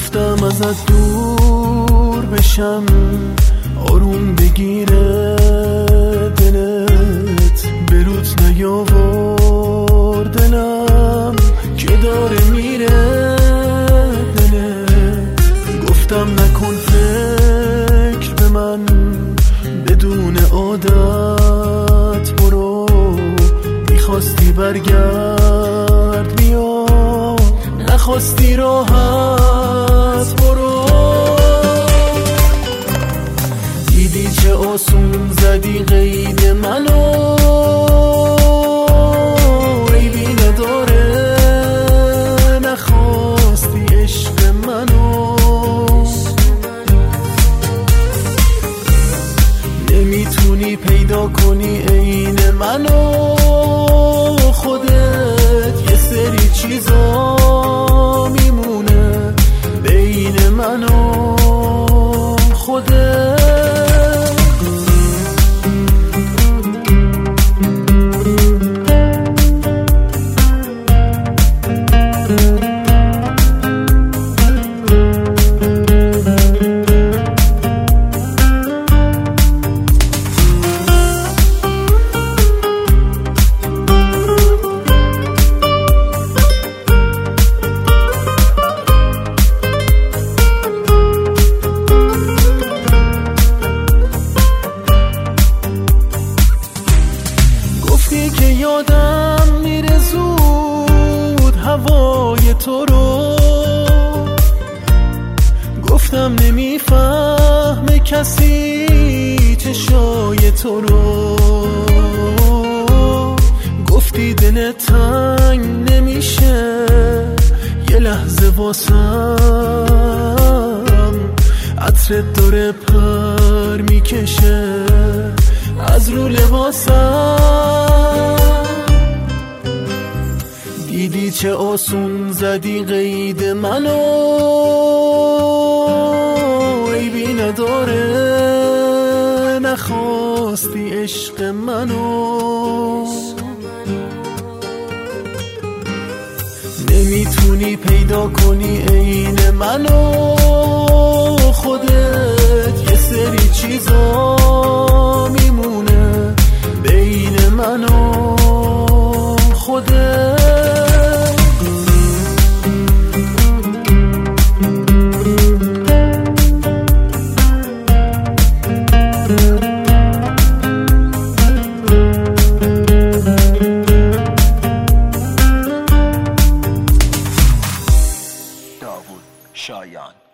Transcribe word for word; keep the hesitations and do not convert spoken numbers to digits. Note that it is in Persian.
گفتم ازت دور بشم، آروم بگیره دلت، بروت نیاور دلم که داره میره دلت. گفتم نکن فکر به من بدون عادت، برو میخواستی برگرد بیا، نخواستی راحت برو. دیدی چه آسون زدی قید منو، عیبی نداره نخواستی عشق منو. نمیتونی پیدا کنی عین منو، خودت یه سری چیزا میمونه بین من و خودت. که یادم میره زود هوای تو رو، گفتم نمیفهمه کسی چشای تو رو. گفتی دل تنگ نمیشه یه لحظه واسم، عطرت داره پر میکشه از رو لباسم. دیدی چه آسون زدی قید منو، عیبی نداره نخواستی عشق منو. نمیتونی پیدا کنی عین منو، خودت یه سری چیزا میمونه بین من و خودت. داوود شایان.